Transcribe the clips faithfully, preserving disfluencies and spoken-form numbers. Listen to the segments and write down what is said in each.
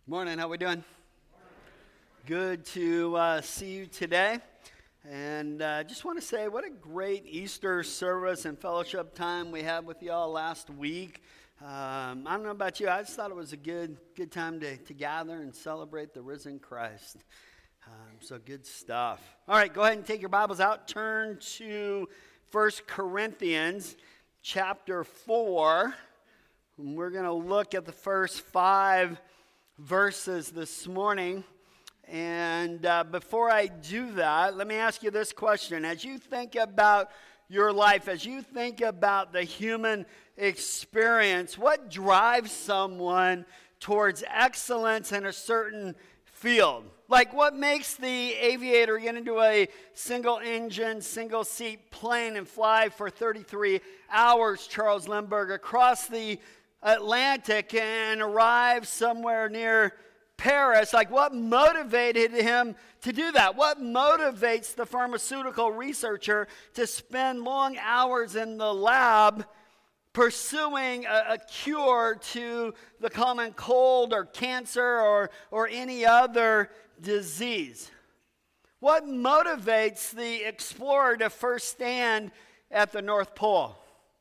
Morning, how we doing? Good to uh, see you today. And I uh, just want to say what a great Easter service and fellowship time we had with y'all last week. Um, I don't know about you, I just thought it was a good good time to, to gather and celebrate the risen Christ. Um, so good stuff. All right, go ahead and take your Bibles out. Turn to First Corinthians chapter four. And we're going to look at the first five verses this morning. And uh, before I do that, let me ask you this question. As you think about your life, as you think about the human experience, what drives someone towards excellence in a certain field? Like what makes the aviator get into a single engine, single seat plane and fly for thirty-three hours, Charles Lindbergh, across the Atlantic and arrive somewhere near Paris? Like what motivated him to do that? What motivates the pharmaceutical researcher to spend long hours in the lab pursuing a, a cure to the common cold or cancer or, or any other disease? What motivates the explorer to first stand at the North Pole?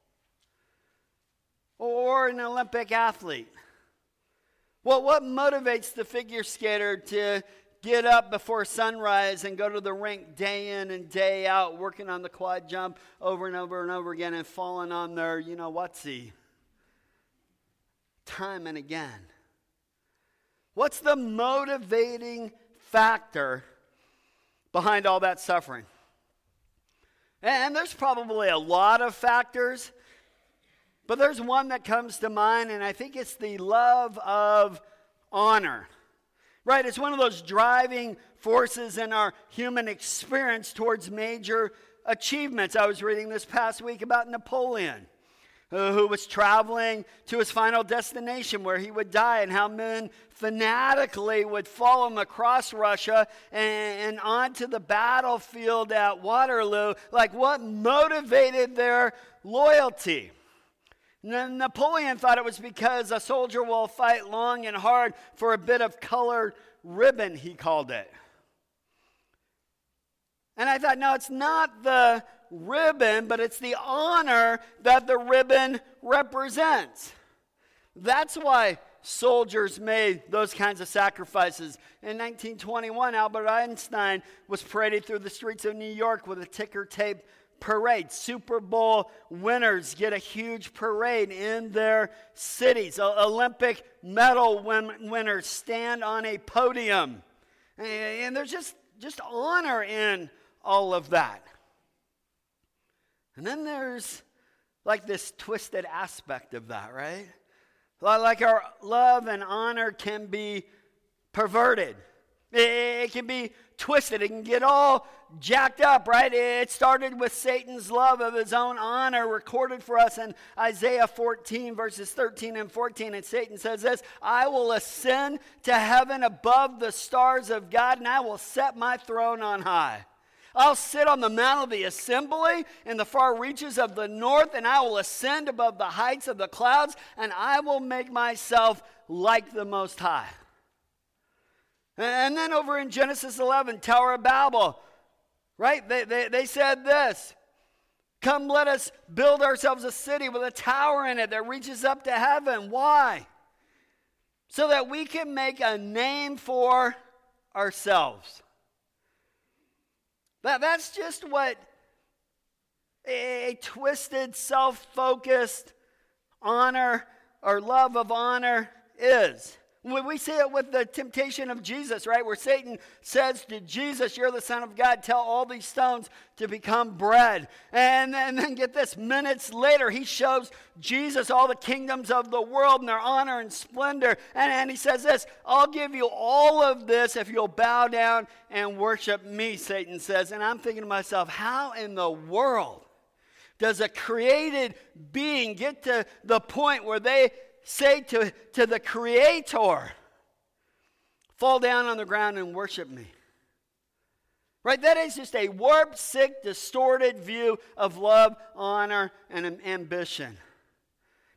Or an Olympic athlete? Well, what motivates the figure skater to get up before sunrise and go to the rink day in and day out, working on the quad jump over and over and over again and falling on their, you know, what's-he, time and again? What's the motivating factor behind all that suffering? And there's probably a lot of factors, but there's one that comes to mind, and I think it's the love of honor. Right? It's one of those driving forces in our human experience towards major achievements. I was reading this past week about Napoleon, uh, who was traveling to his final destination where he would die, and how men fanatically would follow him across Russia and, and onto the battlefield at Waterloo. Like what motivated their loyalty? Napoleon thought it was because a soldier will fight long and hard for a bit of colored ribbon, he called it. And I thought, no, it's not the ribbon, but it's the honor that the ribbon represents. That's why soldiers made those kinds of sacrifices. In nineteen twenty-one, Albert Einstein was paraded through the streets of New York with a ticker tape parade. Super Bowl winners get a huge parade in their cities. O- Olympic medal win- winners stand on a podium. And, and there's just, just honor in all of that. And then there's like this twisted aspect of that, right? Like our love and honor can be perverted. It, it can be twisted. It can get all jacked up, right? It started with Satan's love of his own honor, recorded for us in Isaiah fourteen, verses thirteen and fourteen. And Satan says this: I will ascend to heaven above the stars of God, and I will set my throne on high. I'll sit on the mount of the assembly in the far reaches of the north, and I will ascend above the heights of the clouds, and I will make myself like the Most High. And then over in Genesis eleven, Tower of Babel, right? They, they, they said this: come, let us build ourselves a city with a tower in it that reaches up to heaven. Why? So that we can make a name for ourselves. That, that's just what a, a twisted, self-focused honor or love of honor is. We see it with the temptation of Jesus, right? Where Satan says to Jesus, you're the Son of God, tell all these stones to become bread. And, and then get this, minutes later, he shows Jesus all the kingdoms of the world and their honor and splendor. And, and he says this: I'll give you all of this if you'll bow down and worship me, Satan says. And I'm thinking to myself, how in the world does a created being get to the point where they say to, to the Creator, fall down on the ground and worship me? Right? That is just a warped, sick, distorted view of love, honor, and ambition.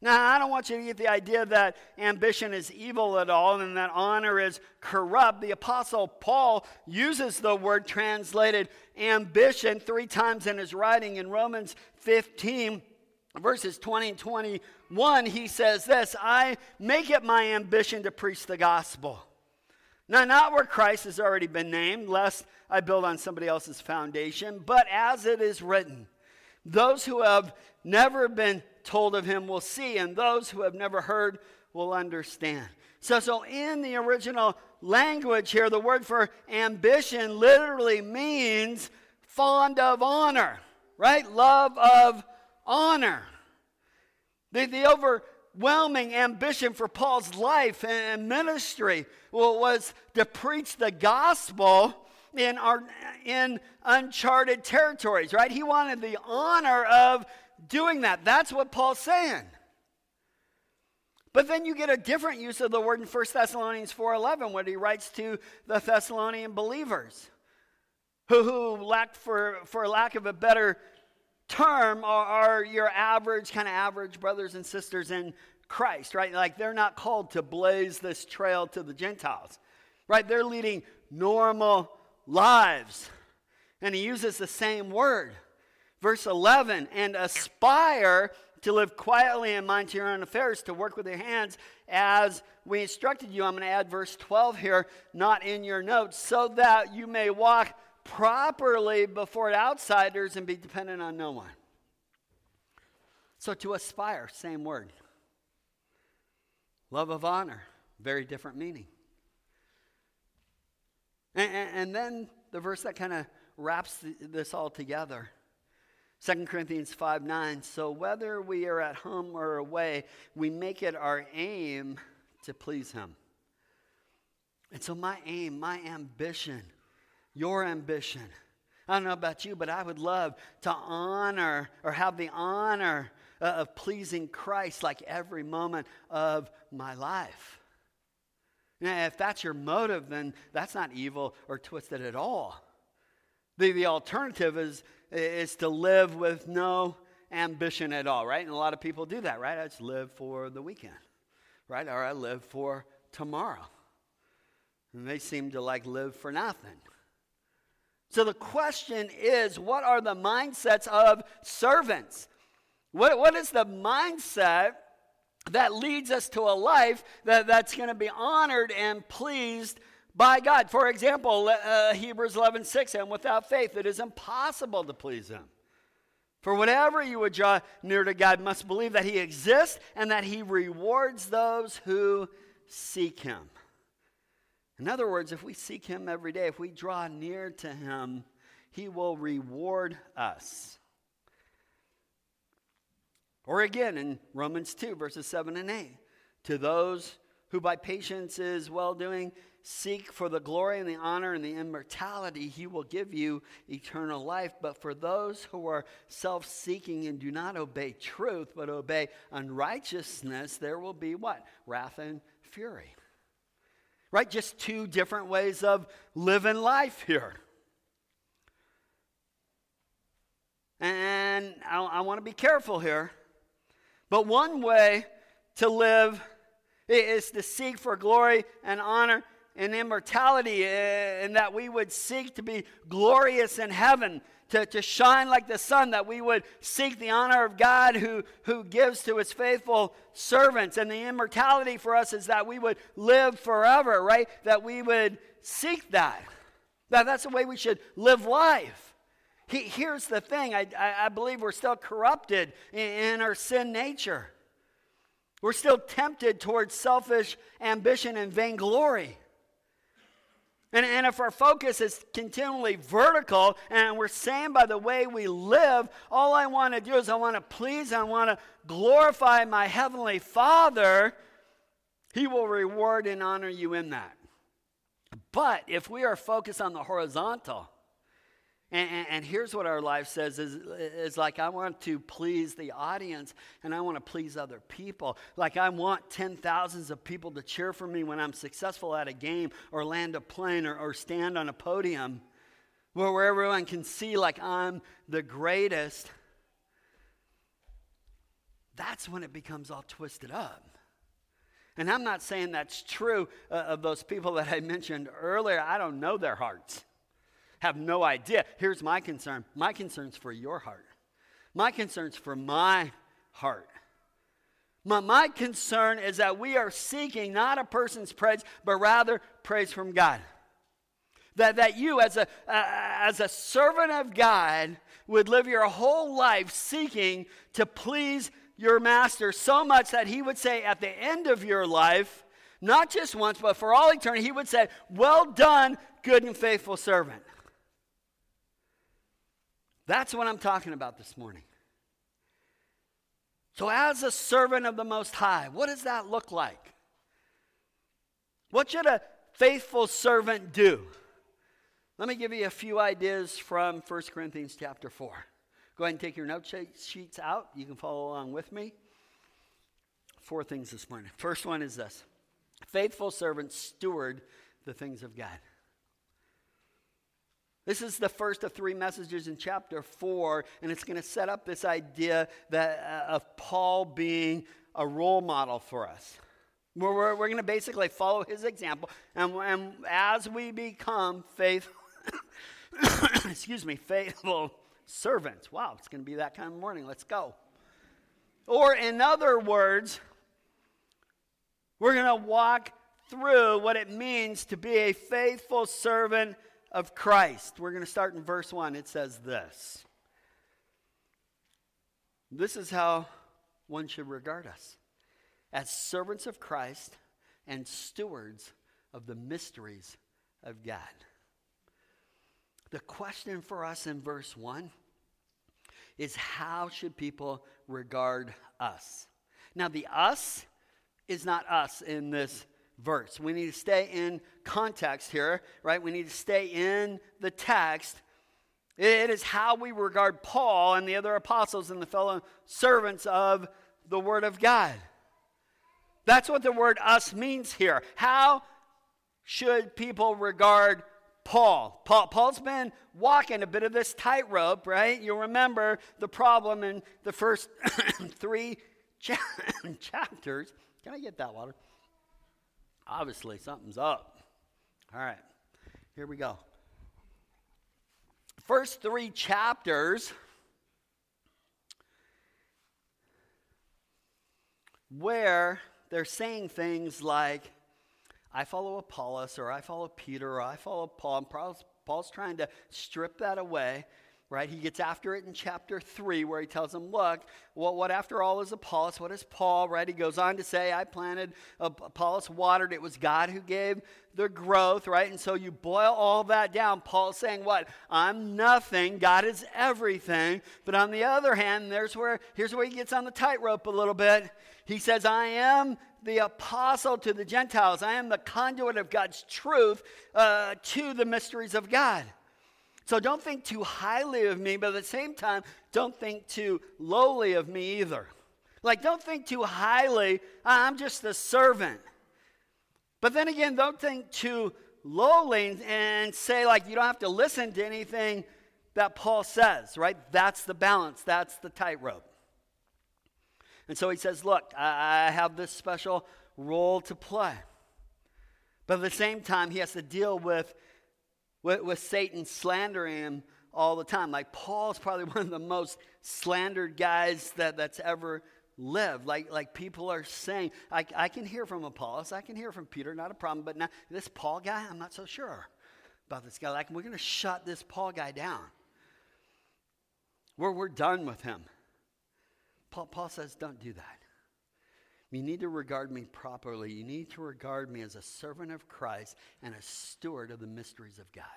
Now, I don't want you to get the idea that ambition is evil at all and that honor is corrupt. The Apostle Paul uses the word translated ambition three times in his writing. In Romans fifteen, verses twenty and twenty-one, he says this, I make it my ambition to preach the gospel. Now, not where Christ has already been named, lest I build on somebody else's foundation, but as it is written, those who have never been told of him will see, and those who have never heard will understand. So, so in the original language here, the word for ambition literally means fond of honor, right? Love of honor. The, the overwhelming ambition for Paul's life and ministry was to preach the gospel in our in uncharted territories, right? He wanted the honor of doing that. That's what Paul's saying. But then you get a different use of the word in First Thessalonians four eleven when he writes to the Thessalonian believers who, who lack, for, for lack of a better term, are, are your average, kind of average brothers and sisters in Christ, right? Like they're not called to blaze this trail to the Gentiles, right? They're leading normal lives. And he uses the same word. Verse eleven, and aspire to live quietly and mind to your own affairs, to work with your hands as we instructed you. I'm going to add verse twelve here, not in your notes, so that you may walk properly before outsiders and be dependent on no one. So to aspire, same word. Love of honor, very different meaning. And, and, and then the verse that kind of wraps th- this all together. Second Corinthians five nine, so whether we are at home or away, we make it our aim to please him. And so my aim, my ambition, your ambition, I don't know about you, but I would love to honor or have the honor uh, of pleasing Christ like every moment of my life. Now, if that's your motive, then that's not evil or twisted at all. The, the alternative is, is to live with no ambition at all, right? And a lot of people do that, right? I just live for the weekend, right? Or I live for tomorrow. And they seem to like live for nothing. So the question is, what are the mindsets of servants? What, what is the mindset that leads us to a life that, that's going to be honored and pleased by God? For example, uh, Hebrews eleven six, and without faith it is impossible to please him. For whatever you would draw near to God must believe that he exists and that he rewards those who seek him. In other words, if we seek him every day, if we draw near to him, he will reward us. Or again, in Romans two, verses seven and eight, to those who by patience is well-doing seek for the glory and the honor and the immortality, he will give you eternal life. But for those who are self-seeking and do not obey truth, but obey unrighteousness, there will be what? Wrath and fury. Right? Just two different ways of living life here. And I, I want to be careful here. But one way to live is to seek for glory and honor and immortality, and that we would seek to be glorious in heaven, to, to shine like the sun, that we would seek the honor of God who, who gives to his faithful servants. And the immortality for us is that we would live forever, right? That we would seek that. That that's the way we should live life. He, here's the thing. I, I, I believe we're still corrupted in, in our sin nature. We're still tempted towards selfish ambition and vainglory. And, and if our focus is continually vertical and we're saying by the way we live, all I want to do is I want to please, I want to glorify my heavenly Father, he will reward and honor you in that. But if we are focused on the horizontal, and, and, and here's what our life says is, is like I want to please the audience and I want to please other people. Like I want ten thousands of people to cheer for me when I'm successful at a game or land a plane or, or stand on a podium where, where everyone can see like I'm the greatest. that's when it becomes all twisted up. And I'm not saying that's true uh, of those people that I mentioned earlier. I don't know their hearts. Have no idea. Here's my concern. My concern's for your heart. My concern's for my heart. My, my concern is that we are seeking not a person's praise, but rather praise from God. That, that you, as a, uh, as a servant of God, would live your whole life seeking to please your master so much that he would say at the end of your life, not just once, but for all eternity, he would say, well done, good and faithful servant. That's what I'm talking about this morning. So as a servant of the Most High, what does that look like? What should a faithful servant do? Let me give you a few ideas from First Corinthians chapter four. Go ahead and take your note sheets out. You can follow along with me. Four things this morning. First one is this. Faithful servants steward the things of God. This is the first of three messages in chapter four, and it's going to set up this idea that uh, of Paul being a role model for us. We're, we're, we're going to basically follow his example, and, and as we become faithful, excuse me, faithful servants. Wow, it's going to be that kind of morning. Let's go. Or in other words, we're going to walk through what it means to be a faithful servant of Christ. We're going to start in verse one. It says this. This is how one should regard us. As servants of Christ and stewards of the mysteries of God. The question for us in verse one is, how should people regard us? Now, the us is not us in this verse. We need to stay in context here, right? We need to stay in the text. It is how we regard Paul and the other apostles and the fellow servants of the Word of God. That's what the word us means here. How should people regard Paul? Paul Paul's been walking a bit of this tightrope, right? You'll remember the problem in the first three cha- chapters. Can I get that water? Obviously, something's up. All right, here we go. First three chapters, where they're saying things like, I follow Apollos, or I follow Peter, or I follow Paul. And Paul's, Paul's trying to strip that away, right? He gets after it in chapter three, where he tells them, look, well, what after all is Apollos? What is Paul, right? He goes on to say, I planted, Apollos watered. It was God who gave the growth, right? And so you boil all that down. Paul's saying what? I'm nothing. God is everything. But on the other hand, there's where, here's where he gets on the tightrope a little bit. He says, I am the apostle to the Gentiles. I am the conduit of God's truth uh, to the mysteries of God. So don't think too highly of me, but at the same time, don't think too lowly of me either. Like, don't think too highly. I'm just a servant. But then again, don't think too lowly and say, like, you don't have to listen to anything that Paul says, right? That's the balance. That's the tightrope. And so he says, look, I have this special role to play. But at the same time, he has to deal with, with, with Satan slandering him all the time. Like, Paul's probably one of the most slandered guys that, that's ever lived. Like, like people are saying, I, I can hear from Apollos, I can hear from Peter, not a problem. But now, this Paul guy, I'm not so sure about this guy. Like, we're going to shut this Paul guy down. We're, we're done with him. Paul, Paul says, don't do that. You need to regard me properly. You need to regard me as a servant of Christ and a steward of the mysteries of God.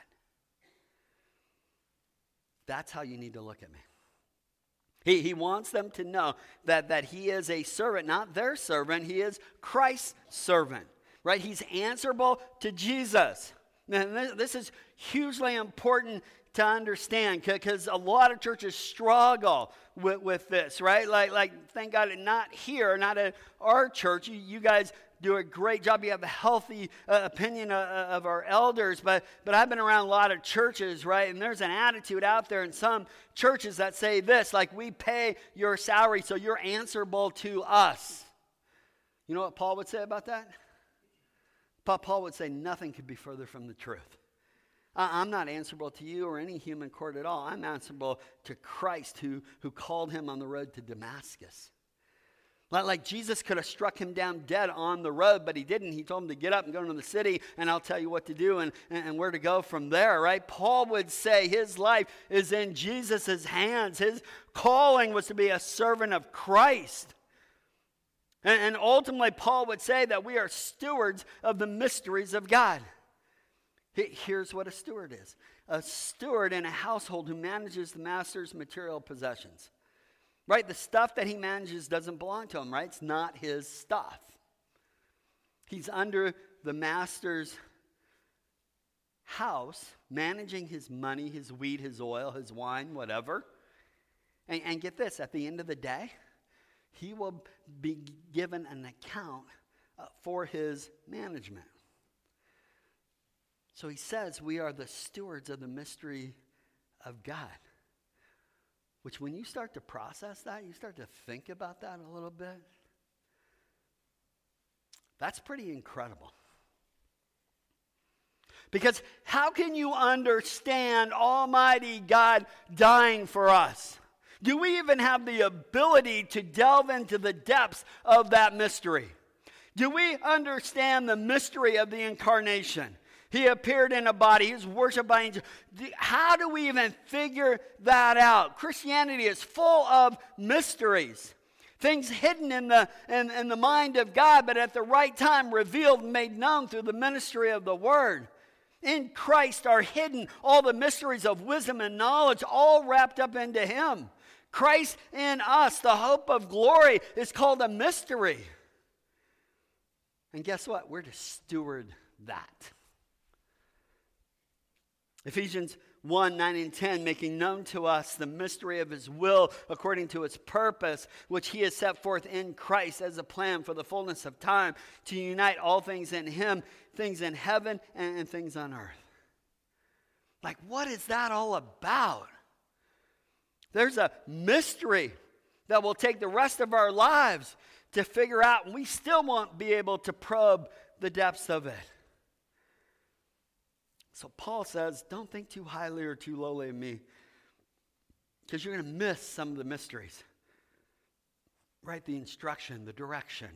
That's how you need to look at me. He, he wants them to know that, that he is a servant, not their servant. He is Christ's servant, right? He's answerable to Jesus. Now, this, this is hugely important to understand, because a lot of churches struggle with, with this, right? Like, like, thank God, not here, not at our church. You, you guys do a great job. You have a healthy uh, opinion of, of our elders. But, but I've been around a lot of churches, right? And there's an attitude out there in some churches that say this, like, we pay your salary, so you're answerable to us. You know what Paul would say about that? Paul would say nothing could be further from the truth. I'm not answerable to you or any human court at all. I'm answerable to Christ who, who called him on the road to Damascus. Like Jesus could have struck him down dead on the road, but he didn't. He told him to get up and go into the city, and I'll tell you what to do and, and where to go from there, right? Paul would say his life is in Jesus' hands. His calling was to be a servant of Christ. And, and ultimately, Paul would say that we are stewards of the mysteries of God. Here's what a steward is. A steward in a household who manages the master's material possessions. Right? The stuff that he manages doesn't belong to him, right? It's not his stuff. He's under the master's house, managing his money, his wheat, his oil, his wine, whatever. And, and get this, at the end of the day, he will be given an account uh, for his management. So he says we are the stewards of the mystery of God. Which when you start to process that, you start to think about that a little bit, that's pretty incredible. Because how can you understand Almighty God dying for us? Do we even have the ability to delve into the depths of that mystery? Do we understand the mystery of the incarnation? He appeared in a body. He was worshipped by angels. How do we even figure that out? Christianity is full of mysteries. Things hidden in the, in, in the mind of God, but at the right time revealed and made known through the ministry of the Word. In Christ are hidden all the mysteries of wisdom and knowledge, all wrapped up into Him. Christ in us, the hope of glory, is called a mystery. And guess what? We're to steward that. Ephesians one, nine and ten, making known to us the mystery of His will according to its purpose, which He has set forth in Christ as a plan for the fullness of time, to unite all things in Him, things in heaven and, and things on earth. Like, what is that all about? There's a mystery that will take the rest of our lives to figure out, and we still won't be able to probe the depths of it. So Paul says, don't think too highly or too lowly of me, because you're going to miss some of the mysteries. Right? The instruction, the direction.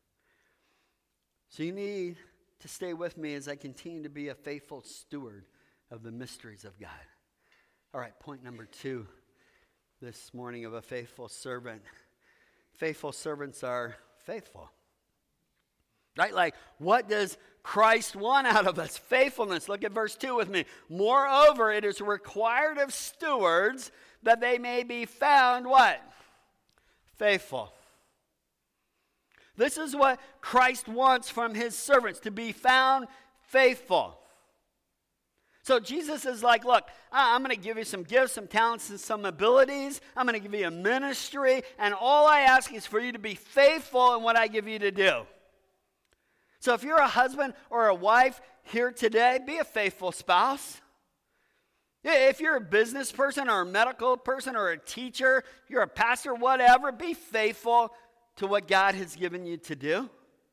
So you need to stay with me as I continue to be a faithful steward of the mysteries of God. All right, point number two this morning of a faithful servant. Faithful servants are faithful. Right? Like, what does Christ want out of us? Faithfulness. Look at verse two with me. Moreover, it is required of stewards that they may be found what? Faithful. This is what Christ wants from His servants, to be found faithful. So Jesus is like, look, I'm going to give you some gifts, some talents, and some abilities. I'm going to give you a ministry, and all I ask is for you to be faithful in what I give you to do. So if you're a husband or a wife here today, be a faithful spouse. If you're a business person or a medical person or a teacher, you're a pastor, whatever, be faithful to what God has given you to do.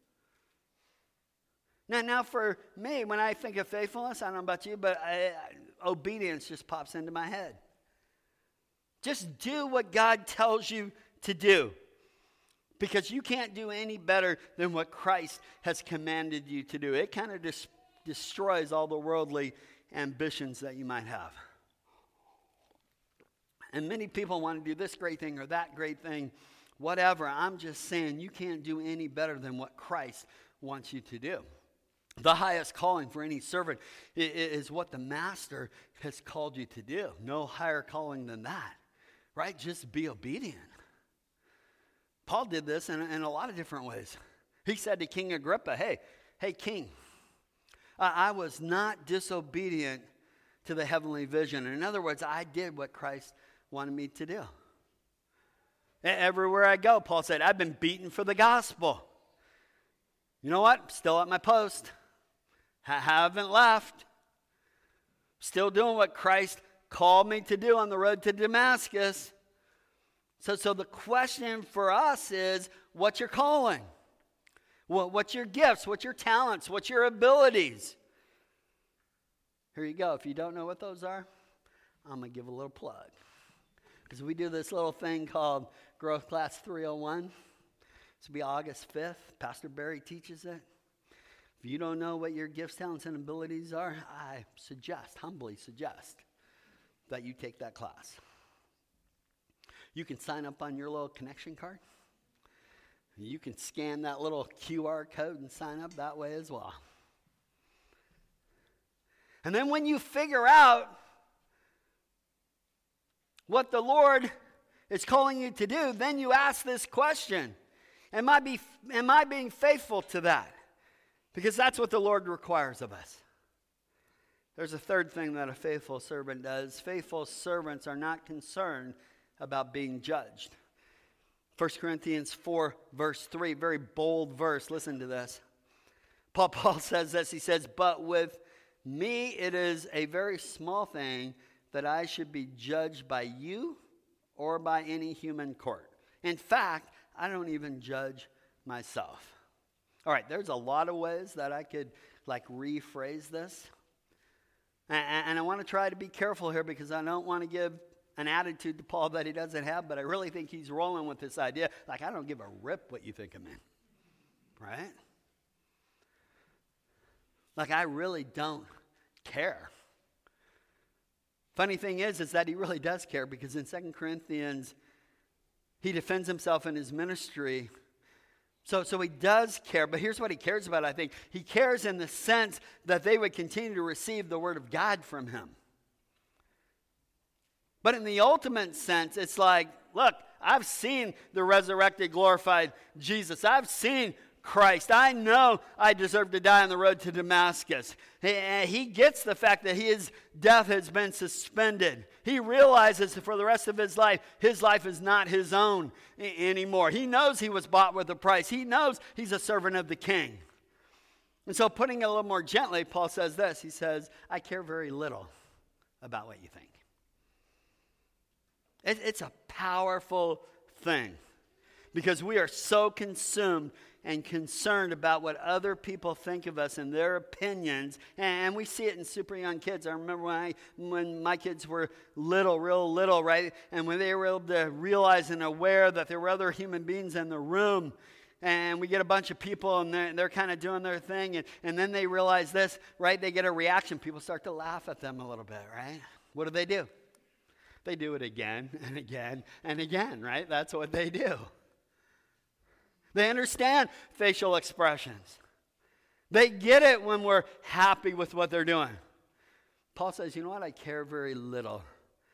Now, now for me, when I think of faithfulness, I don't know about you, but I, I, obedience just pops into my head. Just do what God tells you to do. Because you can't do any better than what Christ has commanded you to do. It kind of dis- destroys all the worldly ambitions that you might have. And many people want to do this great thing or that great thing, whatever. I'm just saying you can't do any better than what Christ wants you to do. The highest calling for any servant is what the master has called you to do. No higher calling than that, right? Just be obedient. Paul did this in, in a lot of different ways. He said to King Agrippa, hey, hey, King, I, I was not disobedient to the heavenly vision. In other words, I did what Christ wanted me to do. Everywhere I go, Paul said, I've been beaten for the gospel. You know what? Still at my post. Ha- haven't left. Still doing what Christ called me to do on the road to Damascus. So, so the question for us is, what's your calling? What, what's your gifts? What's your talents? What's your abilities? Here you go. If you don't know what those are, I'm going to give a little plug. Because we do this little thing called Growth Class three oh one. This will be August fifth. Pastor Barry teaches it. If you don't know what your gifts, talents, and abilities are, I suggest, humbly suggest, that you take that class. You can sign up on your little connection card. You can scan that little Q R code and sign up that way as well. And then when you figure out what the Lord is calling you to do, then you ask this question. Am I, be, am I being faithful to that? Because that's what the Lord requires of us. There's a third thing that a faithful servant does. Faithful servants are not concerned about being judged. First Corinthians four, verse three, very bold verse. Listen to this. Paul, Paul says this. He says, but with me it is a very small thing that I should be judged by you or by any human court. In fact, I don't even judge myself. All right, there's a lot of ways that I could like rephrase this. And, and I want to try to be careful here because I don't want to give an attitude to Paul that he doesn't have, but I really think he's rolling with this idea. Like, I don't give a rip what you think of me. Right? Like, I really don't care. Funny thing is, is that he really does care because in Second Corinthians, he defends himself in his ministry. So, so he does care, but here's what he cares about, I think. He cares in the sense that they would continue to receive the word of God from him. But in the ultimate sense, it's like, look, I've seen the resurrected, glorified Jesus. I've seen Christ. I know I deserve to die on the road to Damascus. He, he gets the fact that his death has been suspended. He realizes that for the rest of his life, his life is not his own anymore. He knows he was bought with a price. He knows he's a servant of the King. And so putting it a little more gently, Paul says this. He says, I care very little about what you think. It, it's a powerful thing because we are so consumed and concerned about what other people think of us and their opinions. And we see it in super young kids. I remember when, I, when my kids were little, real little, right? And when they were able to realize and aware that there were other human beings in the room. And we get a bunch of people and they're, they're kind of doing their thing. And, and then they realize this, right? They get a reaction. People start to laugh at them a little bit, right? What do they do? They do it again and again and again, right? That's what they do. They understand facial expressions. They get it when we're happy with what they're doing. Paul says, you know what? I care very little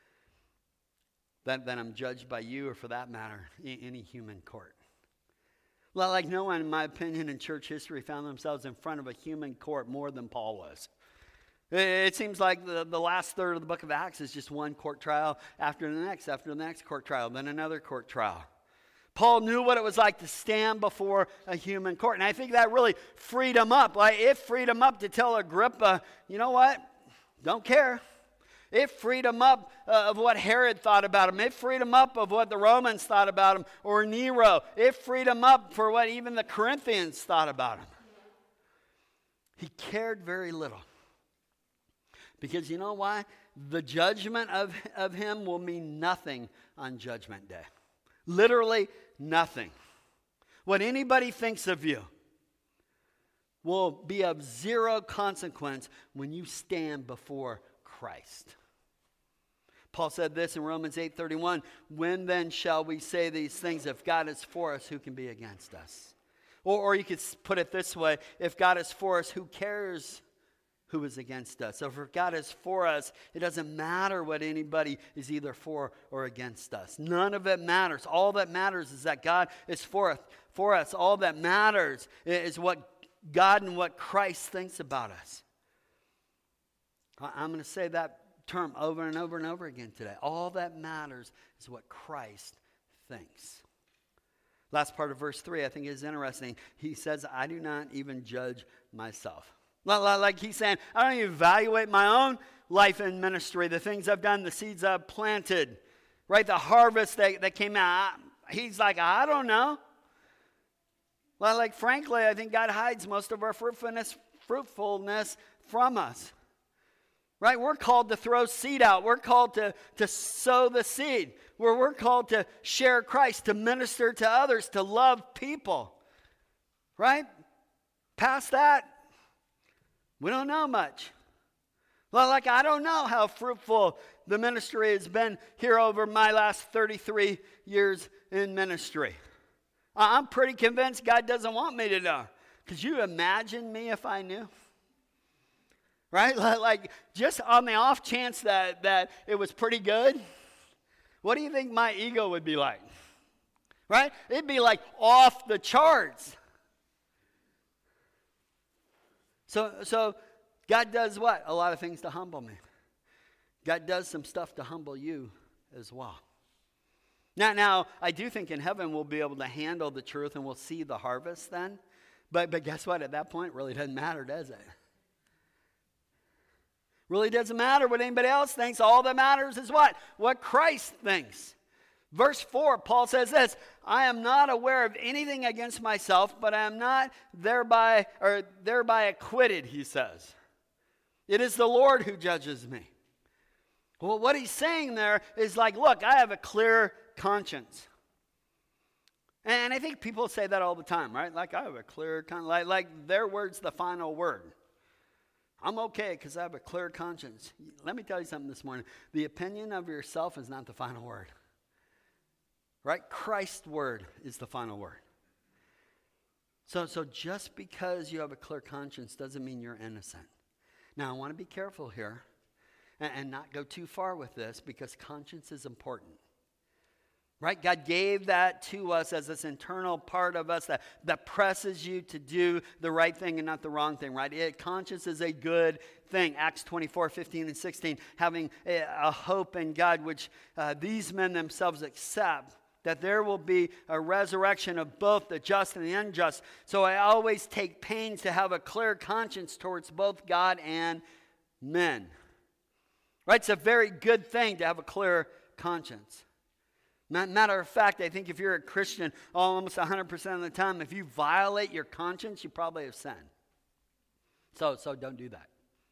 that, that I'm judged by you or, for that matter, any human court. Well, like no one, in my opinion, in church history found themselves in front of a human court more than Paul was. It seems like the, the last third of the book of Acts is just one court trial after the next, after the next court trial, then another court trial. Paul knew what it was like to stand before a human court. And I think that really freed him up. Like it freed him up to tell Agrippa, you know what? Don't care. It freed him up uh, of what Herod thought about him. It freed him up of what the Romans thought about him or Nero. It freed him up for what even the Corinthians thought about him. He cared very little. Because you know why? The judgment of, of him will mean nothing on Judgment Day. Literally nothing. What anybody thinks of you will be of zero consequence when you stand before Christ. Paul said this in Romans eight thirty-one, when then shall we say these things? If God is for us, who can be against us? Or, or you could put it this way, if God is for us, who cares who is against us? So if God is for us, it doesn't matter what anybody is either for or against us. None of it matters. All that matters is that God is for us. For us. All that matters is what God and what Christ thinks about us. I'm going to say that term over and over and over again today. All that matters is what Christ thinks. Last part of verse three, I think is interesting. He says, I do not even judge myself. Like he's saying, I don't even evaluate my own life and ministry, the things I've done, the seeds I've planted, right? The harvest that, that came out. He's like, I don't know. Well, like, frankly, I think God hides most of our fruitfulness, fruitfulness from us. Right? We're called to throw seed out. We're called to, to sow the seed. We're, we're called to share Christ, to minister to others, to love people. Right? Past that, we don't know much. Well, like, I don't know how fruitful the ministry has been here over my last thirty-three years in ministry. I'm pretty convinced God doesn't want me to know. Could you imagine me if I knew? Right? Like, just on the off chance that, that it was pretty good, what do you think my ego would be like? Right? It'd be like off the charts. So, so God does what? A lot of things to humble me. God does some stuff to humble you as well. Now, now, I do think in heaven we'll be able to handle the truth and we'll see the harvest then. But, but guess what? At that point, it really doesn't matter, does it? Really doesn't matter what anybody else thinks. All that matters is what? What Christ thinks. Verse four, Paul says this, I am not aware of anything against myself, but I am not thereby, or thereby acquitted, he says. It is the Lord who judges me. Well, what he's saying there is like, look, I have a clear conscience. And I think people say that all the time, right? Like, I have a clear conscience. Like, like their word's the final word. I'm okay because I have a clear conscience. Let me tell you something this morning. The opinion of yourself is not the final word. Right? Christ's word is the final word. So, so just because you have a clear conscience doesn't mean you're innocent. Now, I want to be careful here and, and not go too far with this because conscience is important. Right? God gave that to us as this internal part of us that, that presses you to do the right thing and not the wrong thing, right? It, conscience is a good thing. Acts twenty-four, fifteen, and sixteen, having a, a hope in God, which uh, these men themselves accept, that there will be a resurrection of both the just and the unjust. So I always take pains to have a clear conscience towards both God and men. Right? It's a very good thing to have a clear conscience. Matter of fact, I think if you're a Christian almost one hundred percent of the time, if you violate your conscience, you probably have sinned. So, so don't do that.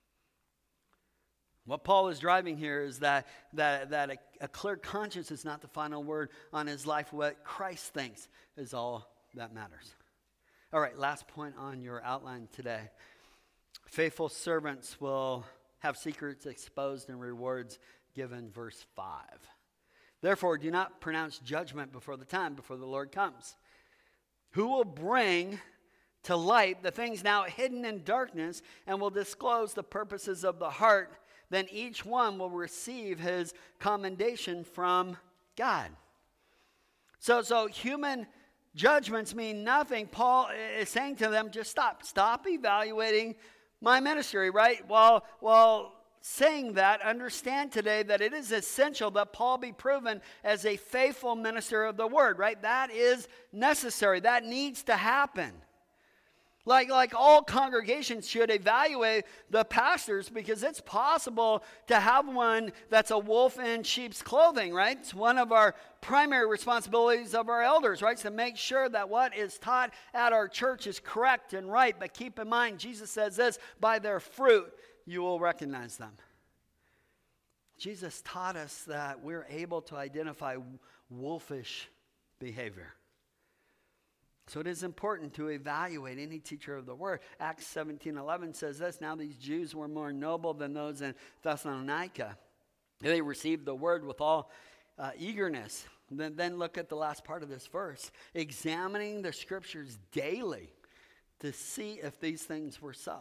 What Paul is driving here is that, that, that a, a clear conscience is not the final word on his life. What Christ thinks is all that matters. All right, last point on your outline today. Faithful servants will have secrets exposed and rewards given, verse five. Therefore, do not pronounce judgment before the time, before the Lord comes, who will bring to light the things now hidden in darkness and will disclose the purposes of the heart. Then each one will receive his commendation from God. So, so human judgments mean nothing. Paul is saying to them, just stop. Stop evaluating my ministry, right? While, while saying that, understand today that it is essential that Paul be proven as a faithful minister of the word, right? That is necessary. That needs to happen. Like, like all congregations should evaluate the pastors because it's possible to have one that's a wolf in sheep's clothing, right? It's one of our primary responsibilities of our elders, right? To make sure that what is taught at our church is correct and right. But keep in mind, Jesus says this, by their fruit you will recognize them. Jesus taught us that we're able to identify wolfish behavior. So it is important to evaluate any teacher of the word. Acts seventeen eleven says this, now these Jews were more noble than those in Thessalonica. They received the word with all uh, eagerness. Then, then look at the last part of this verse. Examining the scriptures daily to see if these things were so.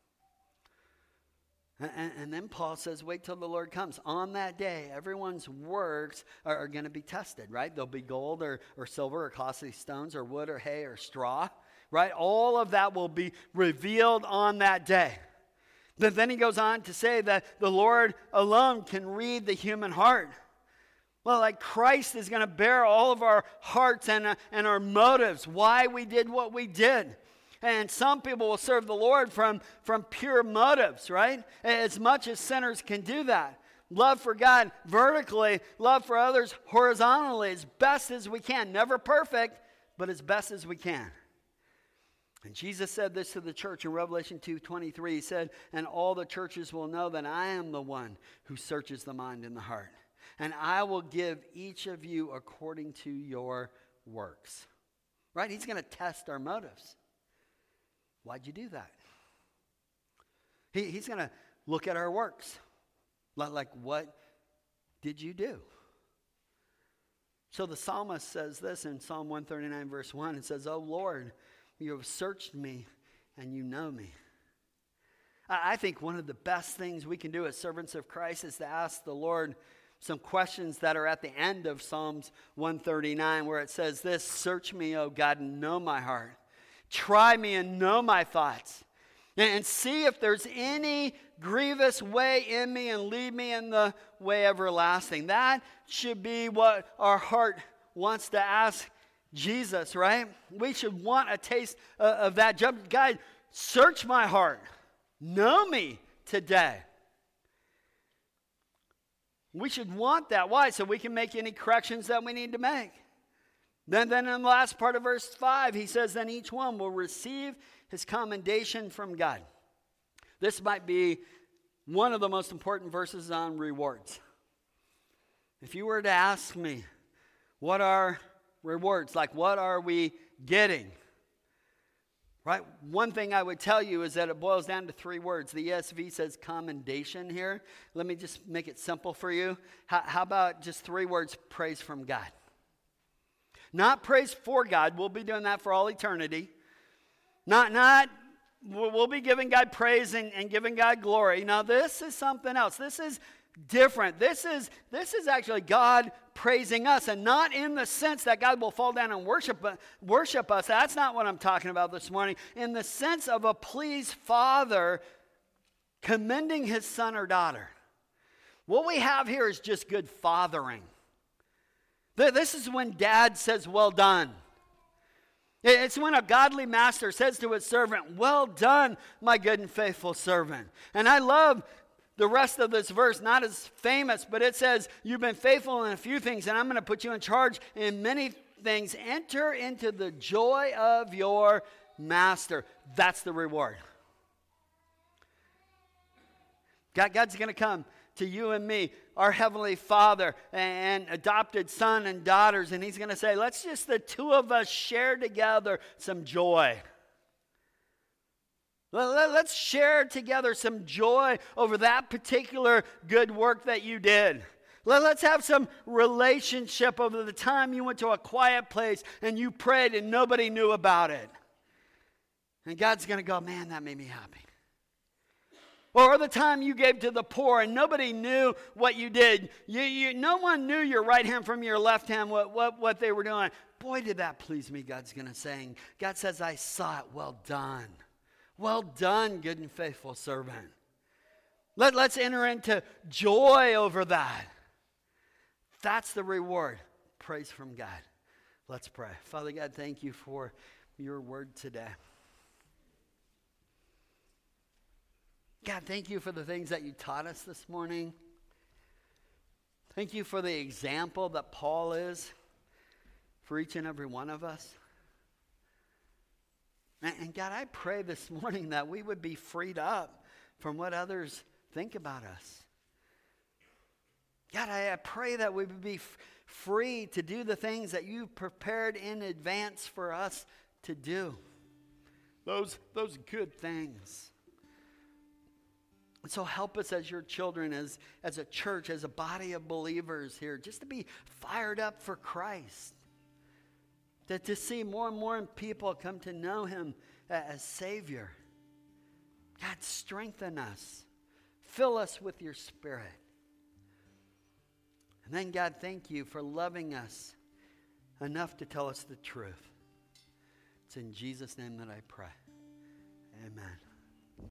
And, and then Paul says, wait till the Lord comes. On that day, everyone's works are, are going to be tested, right? There'll be gold or, or silver or costly stones or wood or hay or straw, right? All of that will be revealed on that day. But then he goes on to say that the Lord alone can read the human heart. Well, like Christ is going to bear all of our hearts and, uh, and our motives, why we did what we did. And some people will serve the Lord from, from pure motives, right? As much as sinners can do that. Love for God vertically, love for others horizontally, as best as we can. Never perfect, but as best as we can. And Jesus said this to the church in Revelation two twenty-three. He said, and all the churches will know that I am the one who searches the mind and the heart. And I will give each of you according to your works. Right? He's going to test our motives. Why'd you do that? He, he's going to look at our works. Like, what did you do? So the psalmist says this in Psalm one thirty-nine, verse one. It says, oh Lord, you have searched me and you know me. I, I think one of the best things we can do as servants of Christ is to ask the Lord some questions that are at the end of Psalms one thirty-nine, where it says this, search me, O God, and know my heart. Try me and know my thoughts. And see if there's any grievous way in me and lead me in the way everlasting. That should be what our heart wants to ask Jesus, right? We should want a taste of that. God, search my heart. Know me today. We should want that. Why? So we can make any corrections that we need to make. Then, then in the last part of verse five, he says, then each one will receive his commendation from God. This might be one of the most important verses on rewards. If you were to ask me, what are rewards? Like, what are we getting? Right? One thing I would tell you is that it boils down to three words. The E S V says commendation here. Let me just make it simple for you. How, how about just three words, praise from God? Not praise for God. We'll be doing that for all eternity. Not, not, we'll be giving God praise and, and giving God glory. Now, this is something else. This is different. This is, this is actually God praising us, and not in the sense that God will fall down and worship, worship us. That's not what I'm talking about this morning. In the sense of a pleased father commending his son or daughter. What we have here is just good fathering. This is when dad says, well done. It's when a godly master says to his servant, well done, my good and faithful servant. And I love the rest of this verse, not as famous, but it says, you've been faithful in a few things, and I'm going to put you in charge in many things. Enter into the joy of your master. That's the reward. God, God's going to come to you and me, our Heavenly Father and adopted son and daughters, and he's going to say, let's just the two of us share together some joy. Let's share together some joy over that particular good work that you did. Let's have some relationship over the time you went to a quiet place and you prayed and nobody knew about it. And God's going to go, man, that made me happy. Or the time you gave to the poor and nobody knew what you did. You, you, no one knew your right hand from your left hand, what, what, what they were doing. Boy, did that please me, God's going to say. God says, I saw it. Well done. Well done, good and faithful servant. Let, let's enter into joy over that. That's the reward. Praise from God. Let's pray. Father God, thank you for your word today. God, thank you for the things that you taught us this morning. Thank you for the example that Paul is for each and every one of us. And, and God, I pray this morning that we would be freed up from what others think about us. God, I, I pray that we would be f- free to do the things that you prepared in advance for us to do. Those, those good things. And so help us as your children, as, as a church, as a body of believers here, just to be fired up for Christ. To, to see more and more people come to know him as Savior. God, strengthen us. Fill us with your Spirit. And then, God, thank you for loving us enough to tell us the truth. It's in Jesus' name that I pray. Amen.